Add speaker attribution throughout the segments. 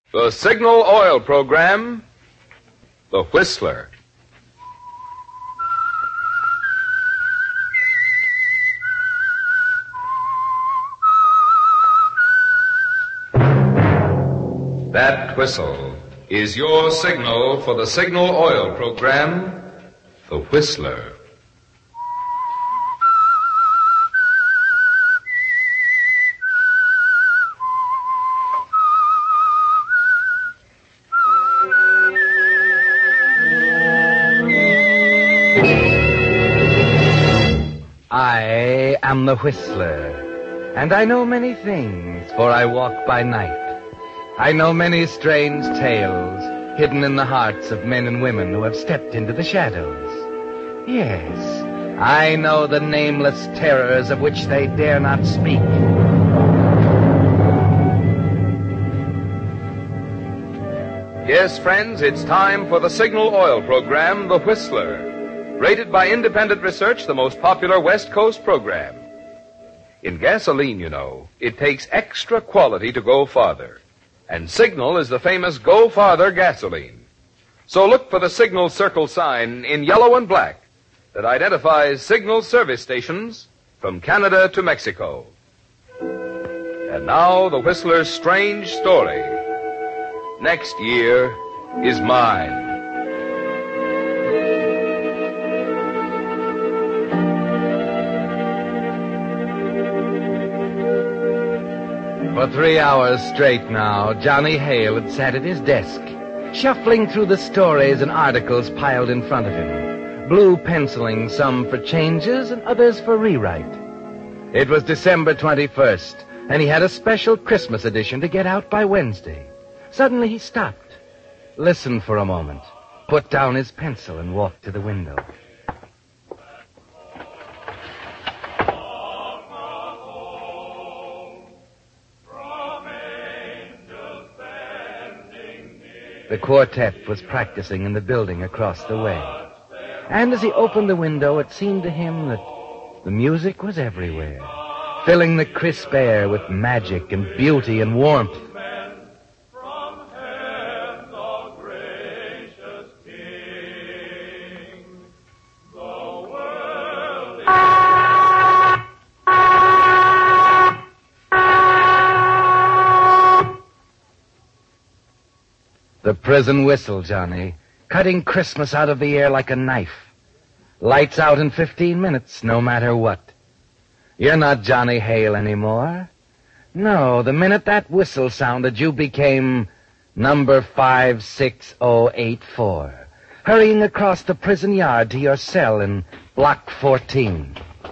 Speaker 1: The Signal Oil Program, The Whistler. That whistle is your signal for the Signal Oil Program, The Whistler.
Speaker 2: I am the Whistler, and I know many things, for I walk by night. I know many strange tales hidden in the hearts of men and women who have stepped into the shadows. Yes, I know the nameless terrors of which they dare not speak.
Speaker 1: Yes, friends, it's time for the Signal Oil Program, The Whistler. Rated by independent research, the most popular West Coast program. In gasoline, you know, it takes extra quality to go farther. And Signal is the famous Go Farther gasoline. So look for the Signal Circle sign in yellow and black that identifies Signal service stations from Canada to Mexico. And now, the Whistler's strange story. Next year is mine.
Speaker 2: For 3 hours straight now, Johnny Hale had sat at his desk, shuffling through the stories and articles piled in front of him, blue penciling some for changes and others for rewrite. It was December 21st, and he had a special Christmas edition to get out by Wednesday. Suddenly he stopped, listened for a moment, put down his pencil, and walked to the window. The quartet was practicing in the building across the way. And as he opened the window, it seemed to him that the music was everywhere, filling the crisp air with magic and beauty and warmth. The prison whistle, Johnny, cutting Christmas out of the air like a knife. Lights out in 15 minutes, no matter what. You're not Johnny Hale anymore. No, the minute that whistle sounded, you became number 56084, hurrying across the prison yard to your cell in block 14.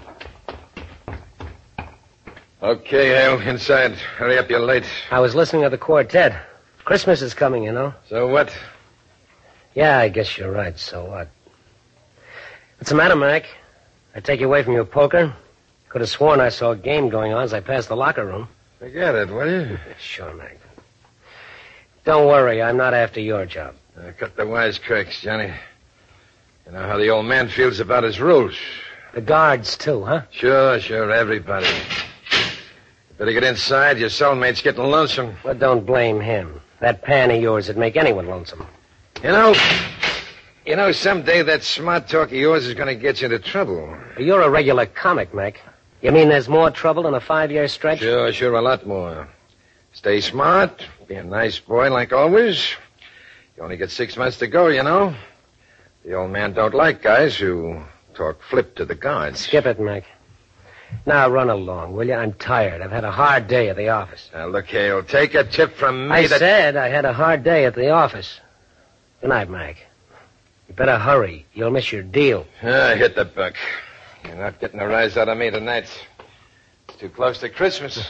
Speaker 3: Okay, Hale, inside. Hurry up, you're late.
Speaker 4: I was listening to the quartet. Christmas is coming, you know.
Speaker 3: So what?
Speaker 4: Yeah, I guess you're right. So what? What's the matter, Mac? I take you away from your poker? Could have sworn I saw a game going on as I passed the locker room.
Speaker 3: Forget it, will you?
Speaker 4: Sure, Mac. Don't worry, I'm not after your job.
Speaker 3: Cut the wisecracks, Johnny. You know how the old man feels about his rules.
Speaker 4: The guards, too, huh?
Speaker 3: Sure, everybody. Better get inside. Your cellmate's getting lonesome.
Speaker 4: Well, don't blame him. That pan of yours would make anyone lonesome.
Speaker 3: You know, someday that smart talk of yours is going to get you into trouble.
Speaker 4: You're a regular comic, Mac. You mean there's more trouble than a 5-year stretch?
Speaker 3: Sure, a lot more. Stay smart, be a nice boy like always. You only get 6 months to go, you know. The old man don't like guys who talk flip to the guards.
Speaker 4: Skip it, Mac. Now run along, will you? I'm tired. I've had a hard day at the office.
Speaker 3: Now, look, Hale, take a tip from me.
Speaker 4: I said I had a hard day at the office. Good night, Mac. You better hurry. You'll miss your deal.
Speaker 3: Hit the buck. You're not getting a rise out of me tonight. It's too close to Christmas.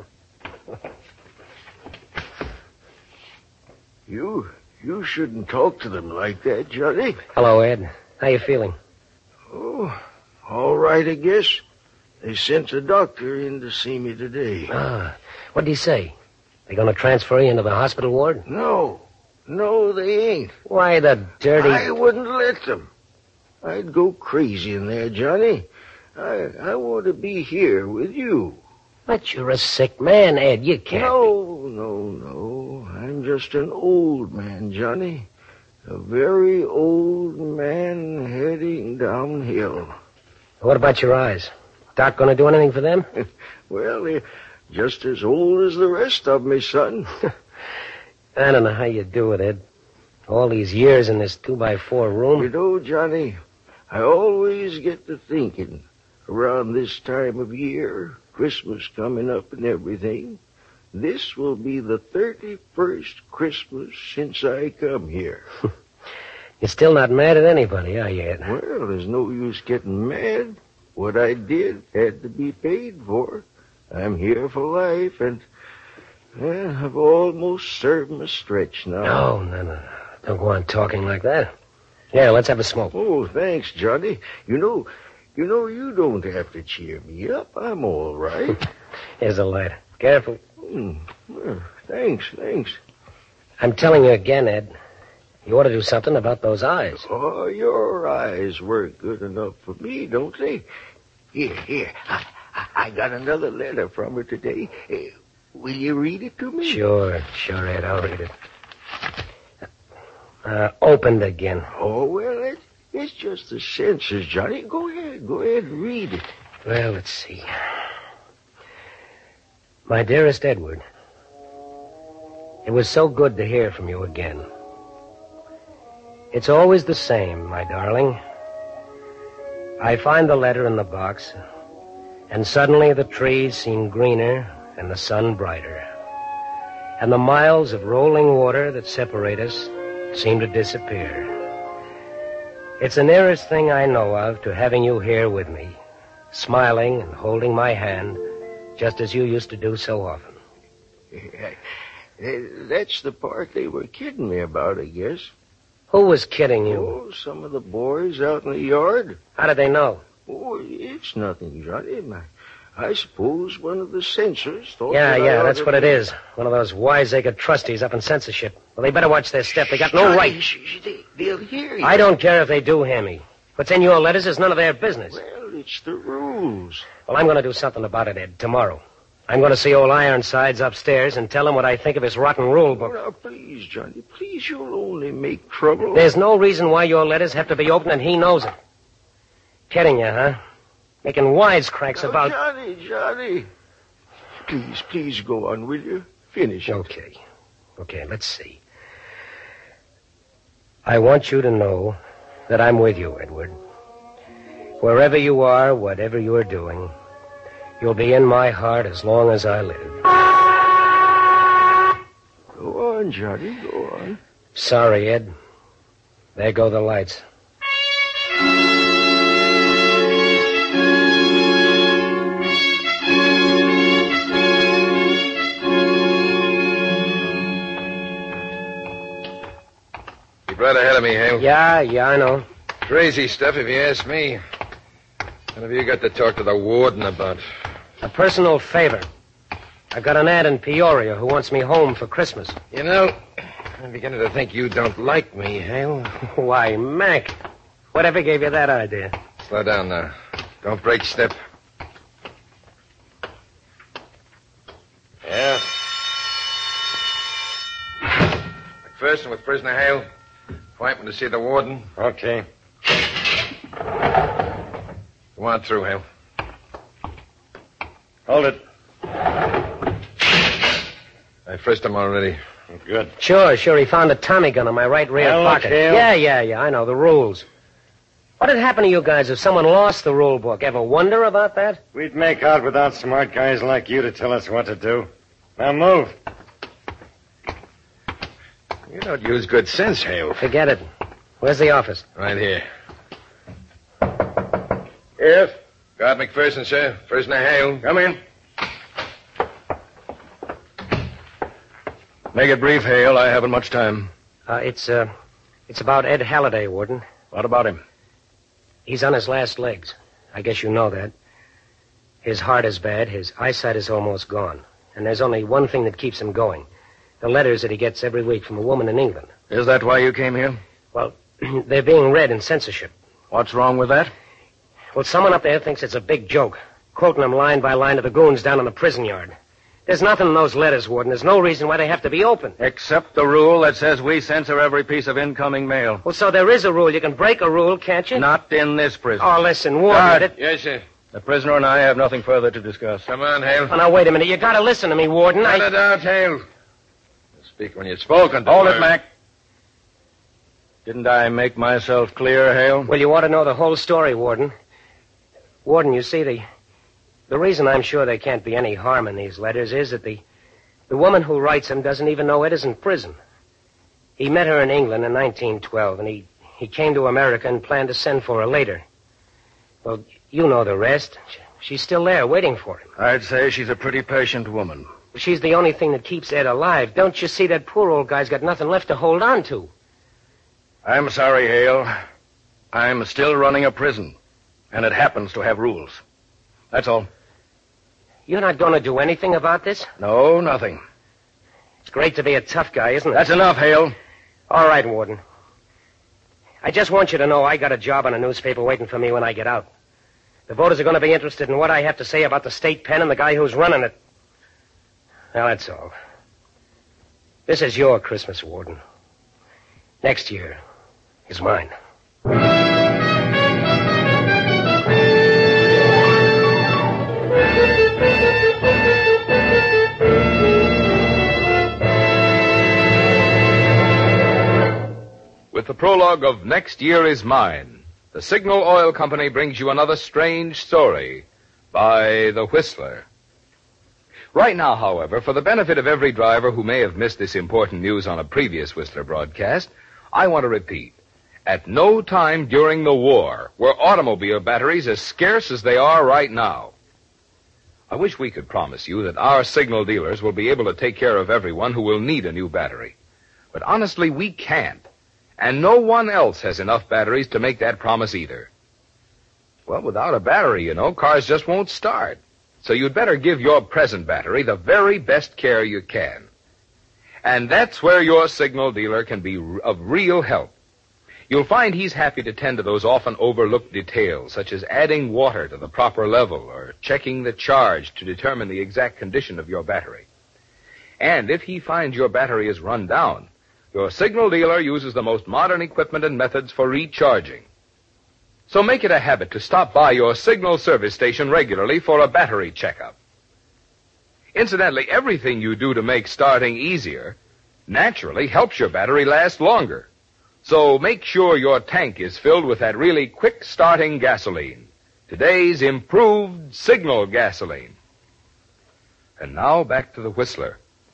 Speaker 5: You shouldn't talk to them like that, Johnny.
Speaker 4: Hello, Ed. How you feeling?
Speaker 5: Oh, all right, I guess. They sent the doctor in to see me today.
Speaker 4: What'd he say? They gonna transfer you into the hospital ward?
Speaker 5: No, they ain't.
Speaker 4: Why, the dirty...
Speaker 5: I wouldn't let them. I'd go crazy in there, Johnny. I want to be here with you.
Speaker 4: But you're a sick man, Ed. You can't.
Speaker 5: No. I'm just an old man, Johnny. A very old man heading downhill.
Speaker 4: What about your eyes? Doc gonna do anything for them?
Speaker 5: Well, they're just as old as the rest of me, son.
Speaker 4: I don't know how you do it, Ed. All these years in this 2x4 room.
Speaker 5: You know, Johnny, I always get to thinking, around this time of year, Christmas coming up and everything, this will be the 31st Christmas since I come here.
Speaker 4: You're still not mad at anybody, are you, Ed?
Speaker 5: Well, there's no use getting mad. What I did had to be paid for. I'm here for life, and I've almost served my stretch now.
Speaker 4: No. Don't go on talking like that. Yeah, let's have a smoke.
Speaker 5: Oh, thanks, Johnny. You know, you don't have to cheer me up. I'm all right.
Speaker 4: Here's a light. Careful.
Speaker 5: Well, thanks.
Speaker 4: I'm telling you again, Ed. You ought to do something about those eyes.
Speaker 5: Oh, your eyes work good enough for me, don't they? Here. I got another letter from her today. Will you read it to me?
Speaker 4: Sure, Ed. I'll read it. Opened again.
Speaker 5: Oh, well, it's just the censors, Johnny. Go ahead, read it.
Speaker 4: Well, let's see. My dearest Edward, it was so good to hear from you again. It's always the same, my darling. I find the letter in the box, and suddenly the trees seem greener and the sun brighter, and the miles of rolling water that separate us seem to disappear. It's the nearest thing I know of to having you here with me, smiling and holding my hand, just as you used to do so often.
Speaker 5: That's the part they were kidding me about, I guess.
Speaker 4: Who was kidding you?
Speaker 5: Oh, some of the boys out in the yard.
Speaker 4: How did they know?
Speaker 5: Oh, it's nothing, Johnny. I suppose one of the censors thought...
Speaker 4: Yeah, that's what it is. One of those wiseacre trustees up in censorship. Well, they better watch their step. They got no right.
Speaker 5: They'll hear you.
Speaker 4: I don't care if they do hear me. What's in your letters is none of their business.
Speaker 5: Well, it's the rules.
Speaker 4: Well, I'm going to do something about it, Ed, tomorrow. I'm going to see old Ironsides upstairs and tell him what I think of his rotten rule book.
Speaker 5: Oh, now, please, Johnny, please, you'll only make trouble.
Speaker 4: There's no reason why your letters have to be open, and he knows it. Kidding you, huh? Making wisecracks about...
Speaker 5: Johnny. Please go on, will you? Finish it.
Speaker 4: Okay, let's see. I want you to know that I'm with you, Edward. Wherever you are, whatever you are doing, you'll be in my heart as long as I live.
Speaker 5: Go on, Johnny, go on.
Speaker 4: Sorry, Ed. There go the lights.
Speaker 3: Right ahead of me, Hale.
Speaker 4: Yeah, I know.
Speaker 3: Crazy stuff, if you ask me. What have you got to talk to the warden about?
Speaker 4: A personal favor. I've got an ad in Peoria who wants me home for Christmas.
Speaker 3: You know, I'm beginning to think you don't like me, Hale.
Speaker 4: Why, Mac, whatever gave you that idea?
Speaker 3: Slow down now. Don't break step. Yeah. McPherson with prisoner Hale. Appointment to see the warden.
Speaker 4: Okay.
Speaker 3: Come on through, Hale.
Speaker 6: Hold it.
Speaker 3: I frisked him already.
Speaker 6: Good.
Speaker 4: Sure. He found a Tommy gun in my right rear
Speaker 6: Well,
Speaker 4: pocket.
Speaker 6: Hale.
Speaker 4: Yeah, I know, the rules. What'd happen to you guys if someone lost the rule book? Ever wonder about that?
Speaker 6: We'd make out without smart guys like you to tell us what to do. Now move.
Speaker 3: You don't use good sense, Hale.
Speaker 4: Forget it. Where's the office?
Speaker 3: Right here.
Speaker 6: Yes?
Speaker 3: Guard McPherson, sir. Prisoner Hale.
Speaker 6: Come in.
Speaker 7: Make it brief, Hale. I haven't much time.
Speaker 4: It's about Ed Halliday, Warden.
Speaker 7: What about him?
Speaker 4: He's on his last legs. I guess you know that. His heart is bad. His eyesight is almost gone. And there's only one thing that keeps him going. The letters that he gets every week from a woman in England.
Speaker 7: Is that why you came here?
Speaker 4: Well, they're being read in censorship.
Speaker 7: What's wrong with that?
Speaker 4: Well, someone up there thinks it's a big joke. quoting them line by line to the goons down in the prison yard. There's nothing in those letters, Warden. There's no reason why they have to be opened.
Speaker 7: Except the rule that says we censor every piece of incoming mail.
Speaker 4: Well, so there is a rule. You can break a rule, can't you?
Speaker 7: Not in this prison.
Speaker 4: Oh, listen, Warden.
Speaker 7: Guard.
Speaker 3: Yes, sir.
Speaker 7: The prisoner and I have nothing further to discuss.
Speaker 3: Come on, Hale.
Speaker 4: Oh, now, wait a minute. You gotta listen to me, Warden.
Speaker 3: Cut it out, Hale. Speak when you've spoken.
Speaker 7: Hold it, Mac. Didn't I make myself clear, Hale?
Speaker 4: Well, you ought to know the whole story, Warden. Warden, you see, the reason I'm sure there can't be any harm in these letters is that the woman who writes them doesn't even know Ed is in prison. He met her in England in 1912, and he came to America and planned to send for her later. Well, you know the rest. She's still there, waiting for him.
Speaker 7: I'd say she's a pretty patient woman.
Speaker 4: She's the only thing that keeps Ed alive. Don't you see that poor old guy's got nothing left to hold on to?
Speaker 7: I'm sorry, Hale. I'm still running a prison, and it happens to have rules. That's all.
Speaker 4: You're not going to do anything about this?
Speaker 7: No, nothing.
Speaker 4: It's great to be a tough guy, isn't it?
Speaker 7: That's enough, Hale.
Speaker 4: All right, Warden. I just want you to know I got a job on a newspaper waiting for me when I get out. The voters are going to be interested in what I have to say about the state pen and the guy who's running it. Now, that's all. This is your Christmas, Warden. Next year is mine.
Speaker 1: With the prologue of Next Year Is Mine, the Signal Oil Company brings you another strange story by The Whistler. Right now, however, for the benefit of every driver who may have missed this important news on a previous Whistler broadcast, I want to repeat. At no time during the war were automobile batteries as scarce as they are right now. I wish we could promise you that our signal dealers will be able to take care of everyone who will need a new battery. But honestly, we can't. And no one else has enough batteries to make that promise either. Well, without a battery, cars just won't start. So you'd better give your present battery the very best care you can. And that's where your signal dealer can be of real help. You'll find he's happy to tend to those often overlooked details, such as adding water to the proper level or checking the charge to determine the exact condition of your battery. And if he finds your battery is run down, your signal dealer uses the most modern equipment and methods for recharging. So make it a habit to stop by your signal service station regularly for a battery checkup. Incidentally, everything you do to make starting easier naturally helps your battery last longer. So make sure your tank is filled with that really quick-starting gasoline. Today's improved Signal gasoline. And now back to the Whistler.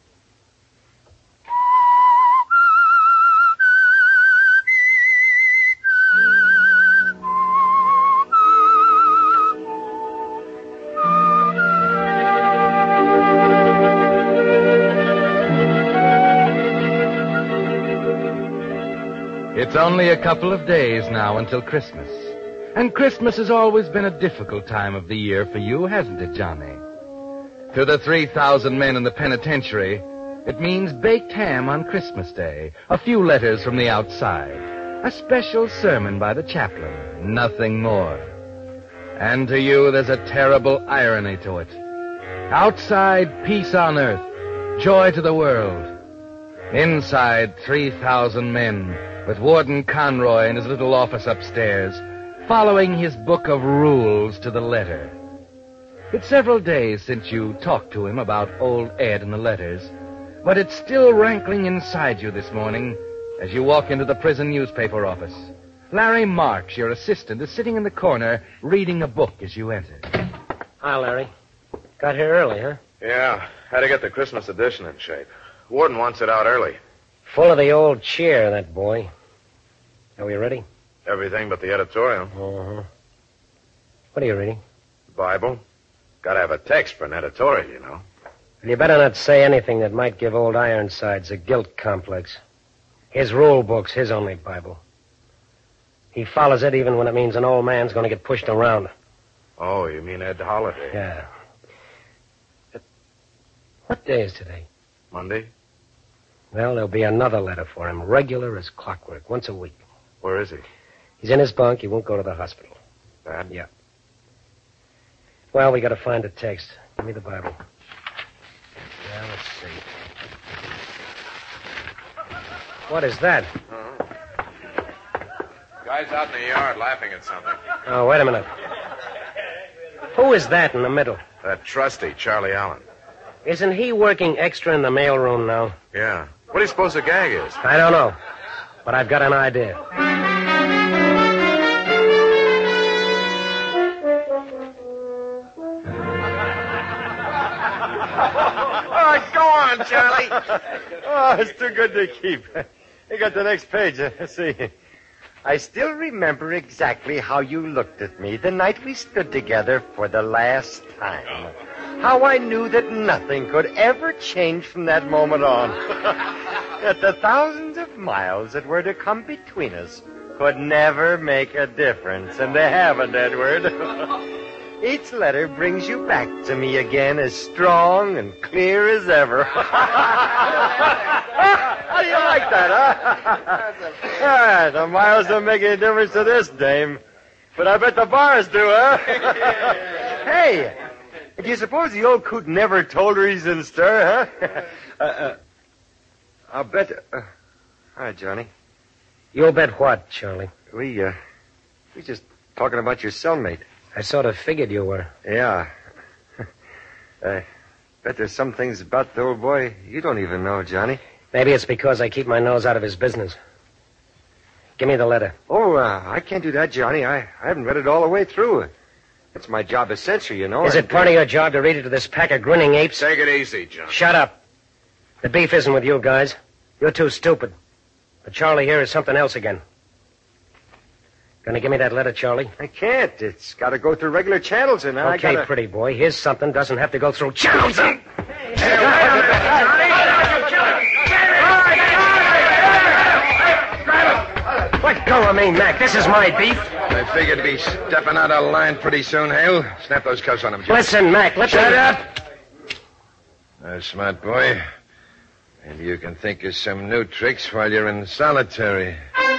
Speaker 2: It's only a couple of days now until Christmas. And Christmas has always been a difficult time of the year for you, hasn't it, Johnny? To the 3,000 men in the penitentiary, it means baked ham on Christmas Day, a few letters from the outside, a special sermon by the chaplain, nothing more. And to you, there's a terrible irony to it. Outside, peace on earth, joy to the world. Inside, 3,000 men, with Warden Conroy in his little office upstairs, following his book of rules to the letter. It's several days since you talked to him about old Ed and the letters, but it's still rankling inside you this morning as you walk into the prison newspaper office. Larry Marks, your assistant, is sitting in the corner reading a book as you enter.
Speaker 4: Hi, Larry. Got here early, huh?
Speaker 3: Yeah, had to get the Christmas edition in shape. Warden wants it out early.
Speaker 4: Full of the old cheer, that boy. Are we ready?
Speaker 3: Everything but the editorial.
Speaker 4: Uh-huh. What are you reading?
Speaker 3: Bible. Gotta have a text for an editorial, you know.
Speaker 4: Well, you better not say anything that might give old Ironsides a guilt complex. His rule book's his only Bible. He follows it even when it means an old man's going to get pushed around.
Speaker 3: Oh, you mean Ed Holiday?
Speaker 4: Yeah. What day is today?
Speaker 3: Monday?
Speaker 4: Well, there'll be another letter for him, regular as clockwork, once a week.
Speaker 3: Where is he?
Speaker 4: He's in his bunk. He won't go to the hospital.
Speaker 3: Bad?
Speaker 4: Yeah. Well, we got to find the text. Give me the Bible. Yeah, let's see. What is that?
Speaker 3: Guy's out in the yard laughing at something.
Speaker 4: Oh, wait a minute. Who is that in the middle?
Speaker 3: That trustee, Charlie Allen.
Speaker 4: Isn't he working extra in the mailroom now?
Speaker 3: Yeah. What do you suppose the gag is?
Speaker 4: I don't know, but I've got an idea.
Speaker 3: Oh, go on, Charlie.
Speaker 6: Oh, it's too good to keep. You got the next page. Let's see. I still remember exactly how you looked at me the night we stood together for the last time. How I knew that nothing could ever change from that moment on. That the thousands of miles that were to come between us could never make a difference. And they haven't, Edward. Each letter brings you back to me again as strong and clear as ever. How do you like that, huh? The miles don't make any difference to this dame. But I bet the bars do, huh? Hey, do you suppose the old coot never told her he's in stir, huh? I'll bet... Hi, Johnny.
Speaker 4: You'll bet what, Charlie?
Speaker 6: We just talking about your cellmate.
Speaker 4: I sort of figured you were.
Speaker 6: Yeah. I bet there's some things about the old boy you don't even know, Johnny.
Speaker 4: Maybe it's because I keep my nose out of his business. Give me the letter.
Speaker 6: Oh, I can't do that, Johnny. I haven't read it all the way through. It's my job as censor, you know.
Speaker 4: Is it part of your job to read it to this pack of grinning apes?
Speaker 3: Take it easy, John.
Speaker 4: Shut up. The beef isn't with you guys. You're too stupid. But Charlie here is something else again. Gonna give me that letter, Charlie?
Speaker 6: I can't. It's got to go through regular channels, and I
Speaker 4: Okay,
Speaker 6: gotta...
Speaker 4: pretty boy. Here's something doesn't have to go through channels. Let go of me, Mac. This is my beef.
Speaker 3: I figured to be stepping out of line pretty soon, Hale. Snap those cuffs on him, John.
Speaker 4: Listen, Mac,
Speaker 3: Shut up! Smart boy. Maybe you can think of some new tricks while you're in solitary.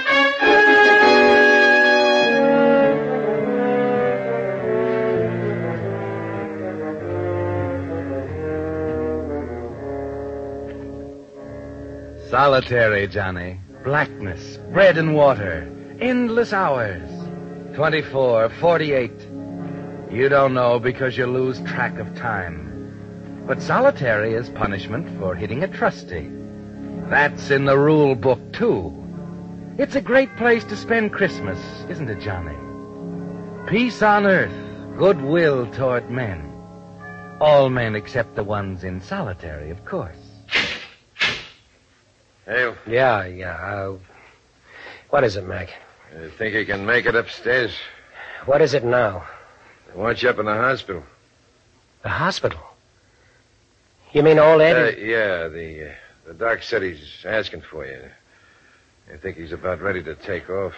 Speaker 2: Solitary, Johnny. Blackness, bread and water, endless hours. 24, 48. You don't know because you lose track of time. But solitary is punishment for hitting a trustee. That's in the rule book, too. It's a great place to spend Christmas, isn't it, Johnny? Peace on earth, goodwill toward men. All men except the ones in solitary, of course.
Speaker 3: Hale,
Speaker 4: Yeah. What is it, Mac?
Speaker 3: you think you can make it upstairs?
Speaker 4: What is it now?
Speaker 3: They want you up in the hospital.
Speaker 4: The hospital? You mean old Ed?
Speaker 3: Yeah, the doc said he's asking for you. I think he's about ready to take off.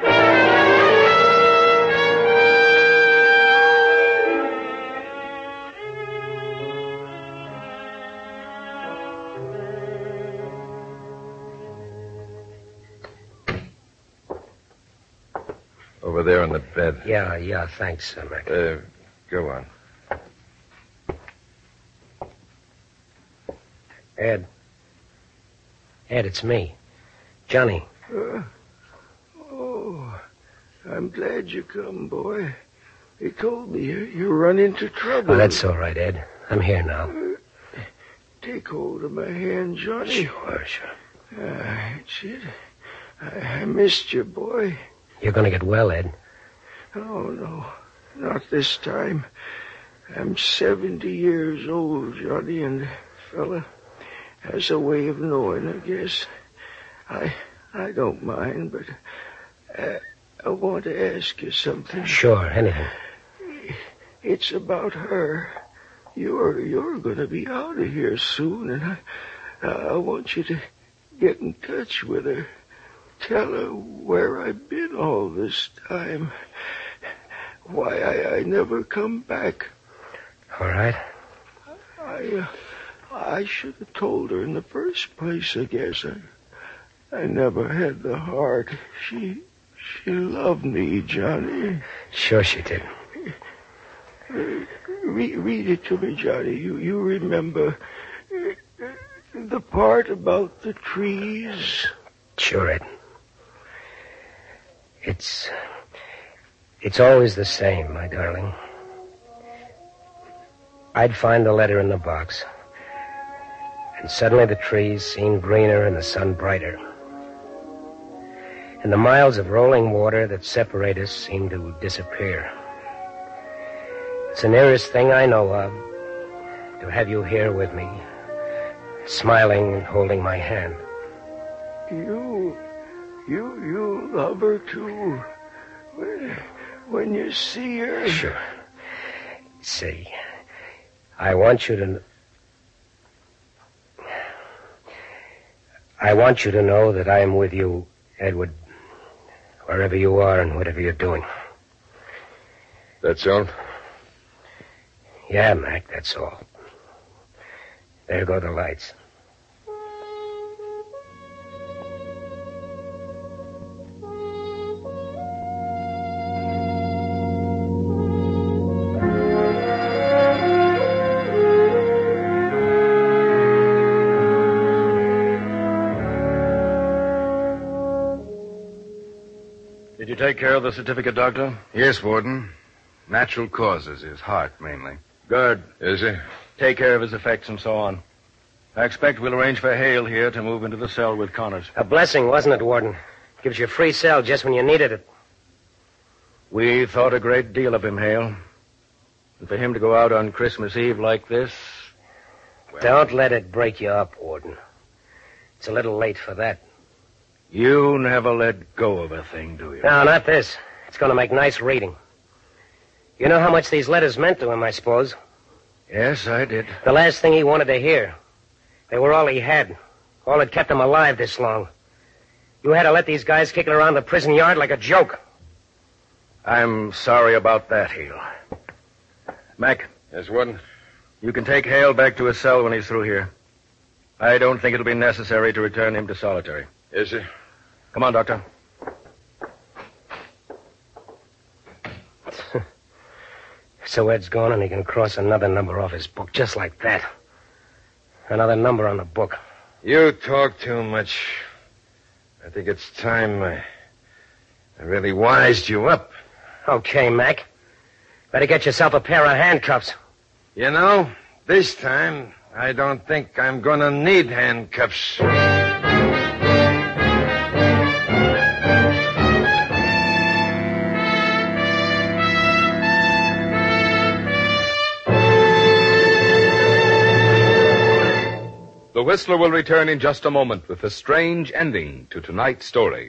Speaker 3: Over there on the bed.
Speaker 4: Yeah, thanks, Mac.
Speaker 3: Go on.
Speaker 4: Ed, it's me. Johnny.
Speaker 5: Oh, I'm glad you come, boy. They told me you run into trouble.
Speaker 4: Oh, that's all right, Ed. I'm here now.
Speaker 5: Take hold of my hand, Johnny.
Speaker 4: Sure.
Speaker 5: That's it. I missed you, boy.
Speaker 4: You're going to get well, Ed.
Speaker 5: Oh, no. Not this time. I'm 70 years old, Johnny, and the fella has a way of knowing, I guess. I don't mind, but I want to ask you something.
Speaker 4: Sure, anything.
Speaker 5: It's about her. You're going to be out of here soon, and I want you to get in touch with her. Tell her where I've been all this time. Why I never come back.
Speaker 4: All right.
Speaker 5: I should have told her in the first place, I guess. I never had the heart. She loved me, Johnny.
Speaker 4: Sure she did.
Speaker 5: Read it to me, Johnny. You remember the part about the trees?
Speaker 4: Sure, Ed. It's always the same, my darling. I'd find the letter in the box, and suddenly the trees seemed greener and the sun brighter. And the miles of rolling water that separate us seemed to disappear. It's the nearest thing I know of to have you here with me, smiling and holding my hand.
Speaker 5: You love her too. When you see her.
Speaker 4: Sure. See, I want you to know that I am with you, Edward, wherever you are and whatever you're doing.
Speaker 3: That's all?
Speaker 4: Yeah, Mac, that's all. There go the lights.
Speaker 7: Did you take care of the certificate, Doctor?
Speaker 2: Yes, Warden. Natural causes, his heart mainly.
Speaker 7: Good.
Speaker 3: Is he?
Speaker 7: Take care of his effects and so on. I expect we'll arrange for Hale here to move into the cell with Connors.
Speaker 4: A blessing, wasn't it, Warden? Gives you a free cell just when you needed it.
Speaker 7: We thought a great deal of him, Hale. And for him to go out on Christmas Eve like this... well,
Speaker 4: Don't let it break you up, Warden. It's a little late for that.
Speaker 7: you never let go of a thing, do you?
Speaker 4: No, not this. It's going to make nice reading. You know how much these letters meant to him, I suppose.
Speaker 7: Yes, I did.
Speaker 4: The last thing he wanted to hear. They were all he had. All that kept him alive this long. You had to let these guys kick it around the prison yard like a joke.
Speaker 7: I'm sorry about that, Hale. Mac.
Speaker 3: Yes, Warden?
Speaker 7: You can take Hale back to his cell when he's through here. I don't think it'll be necessary to return him to solitary.
Speaker 3: Is he?
Speaker 7: Come on, Doctor.
Speaker 4: So Ed's gone and he can cross another number off his book just like that. Another number on the book.
Speaker 3: You talk too much. I think it's time I really wised you up.
Speaker 4: Okay, Mac. Better get yourself a pair of handcuffs.
Speaker 3: You know, this time, I don't think I'm gonna need handcuffs.
Speaker 1: The Whistler will return in just a moment with a strange ending to tonight's story.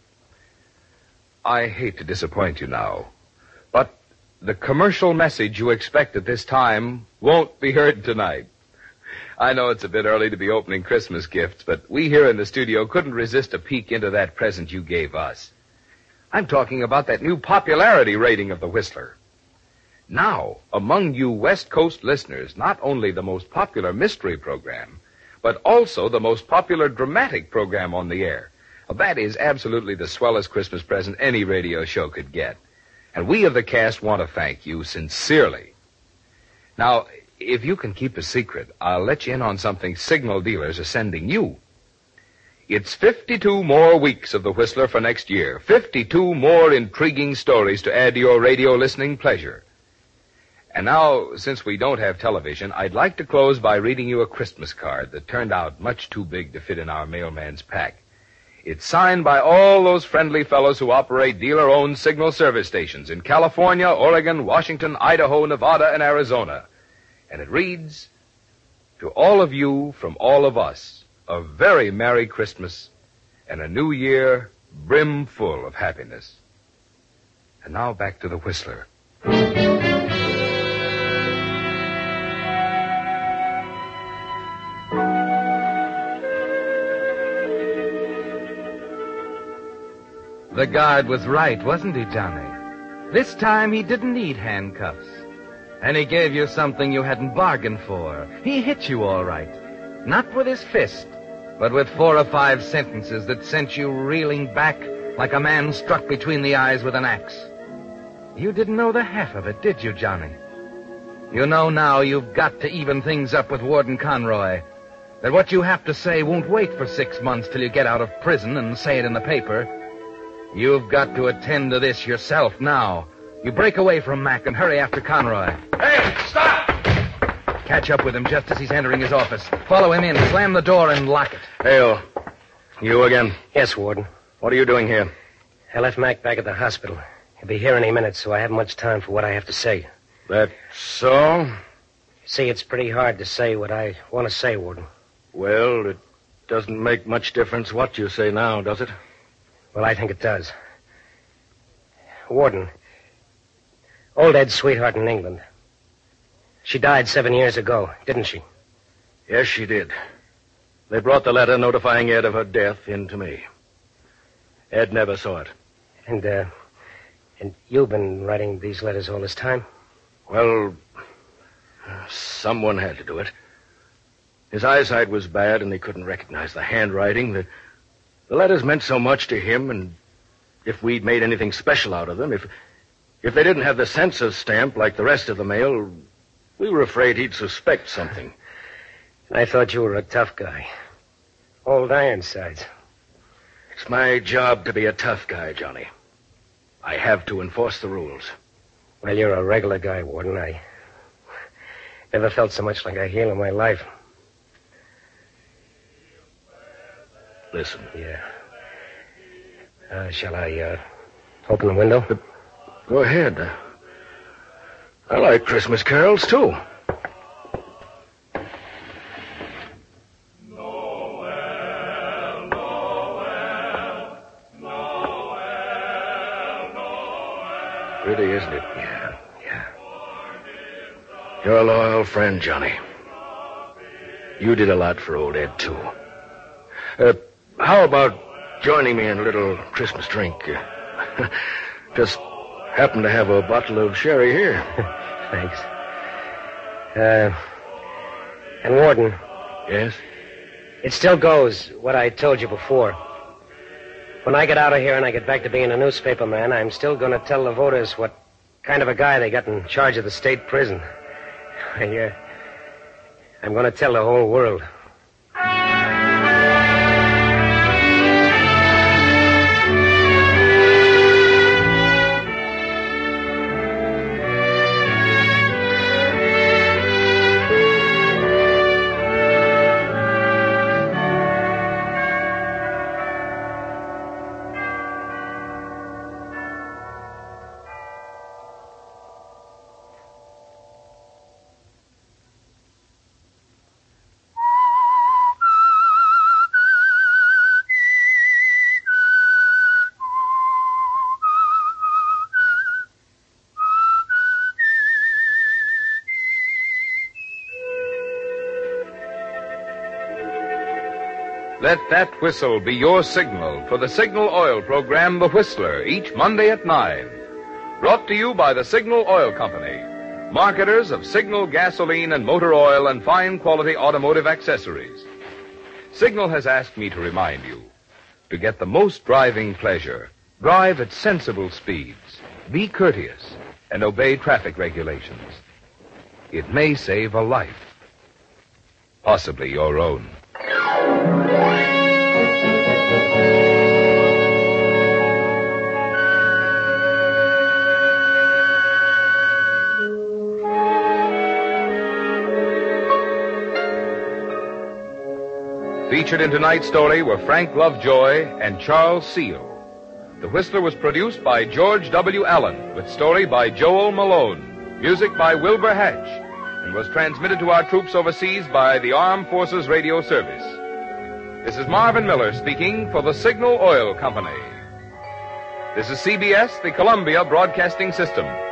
Speaker 1: I hate to disappoint you now, but the commercial message you expect at this time won't be heard tonight. I know it's a bit early to be opening Christmas gifts, but we here in the studio couldn't resist a peek into that present you gave us. I'm talking about that new popularity rating of the Whistler. Now, among you West Coast listeners, not only the most popular mystery program, but also the most popular dramatic program on the air. That is absolutely the swellest Christmas present any radio show could get. And we of the cast want to thank you sincerely. Now, if you can keep a secret, I'll let you in on something Signal dealers are sending you. It's 52 more weeks of the Whistler for next year. 52 more intriguing stories to add to your radio listening pleasure. And now, since we don't have television, I'd like to close by reading you a Christmas card that turned out much too big to fit in our mailman's pack. It's signed by all those friendly fellows who operate dealer-owned Signal service stations in California, Oregon, Washington, Idaho, Nevada, and Arizona. And it reads, "To all of you, from all of us, a very Merry Christmas and a New Year brimful of happiness." And now back to the Whistler.
Speaker 2: The guard was right, wasn't he, Johnny? This time he didn't need handcuffs. And he gave you something you hadn't bargained for. He hit you all right. Not with his fist, but with 4 or 5 sentences that sent you reeling back like a man struck between the eyes with an axe. You didn't know the half of it, did you, Johnny? You know now you've got to even things up with Warden Conroy. That what you have to say won't wait for 6 months till you get out of prison and say it in the paper. You've got to attend to this yourself now. You break away from Mac and hurry after Conroy.
Speaker 7: Hey, stop!
Speaker 2: Catch up with him just as he's entering his office. Follow him in, slam the door, and lock it.
Speaker 7: Hale, you again?
Speaker 4: Yes, Warden.
Speaker 7: What are you doing here?
Speaker 4: I left Mac back at the hospital. He'll be here any minute, so I haven't much time for what I have to say.
Speaker 7: That so?
Speaker 4: See, it's pretty hard to say what I want to say, Warden.
Speaker 7: Well, it doesn't make much difference what you say now, does it?
Speaker 4: Well, I think it does. Warden, old Ed's sweetheart in England. She died 7 years ago, didn't she?
Speaker 7: Yes, she did. They brought the letter notifying Ed of her death in to me. Ed never saw it.
Speaker 4: And you've been writing these letters all this time?
Speaker 7: Well, someone had to do it. His eyesight was bad, and he couldn't recognize the handwriting. The letters meant so much to him, and if we'd made anything special out of them, if they didn't have the census stamp like the rest of the mail, we were afraid he'd suspect something.
Speaker 4: I thought you were a tough guy. Old Ironsides.
Speaker 7: It's my job to be a tough guy, Johnny. I have to enforce the rules.
Speaker 4: Well, you're a regular guy, Warden. I never felt so much like a heel in my life.
Speaker 7: Listen.
Speaker 4: Yeah. Shall I open the window?
Speaker 7: Go ahead. I like Christmas carols, too. Pretty, isn't it?
Speaker 4: Yeah.
Speaker 7: You're a loyal friend, Johnny. You did a lot for old Ed, too. How about joining me in a little Christmas drink? Just happen to have a bottle of sherry here.
Speaker 4: Thanks. And Warden.
Speaker 7: Yes?
Speaker 4: It still goes, what I told you before. When I get out of here and I get back to being a newspaper man, I'm still going to tell the voters what kind of a guy they got in charge of the state prison. I'm going to tell the whole world.
Speaker 1: Let that whistle be your signal for the Signal Oil program, The Whistler, each Monday at 9. Brought to you by the Signal Oil Company, marketers of Signal gasoline and motor oil and fine quality automotive accessories. Signal has asked me to remind you, to get the most driving pleasure, drive at sensible speeds, be courteous, and obey traffic regulations. It may save a life, possibly your own. Featured in tonight's story were Frank Lovejoy and Charles Seal. The Whistler was produced by George W. Allen, with story by Joel Malone, music by Wilbur Hatch, and was transmitted to our troops overseas by the Armed Forces Radio Service. This is Marvin Miller speaking for the Signal Oil Company. This is CBS, the Columbia Broadcasting System.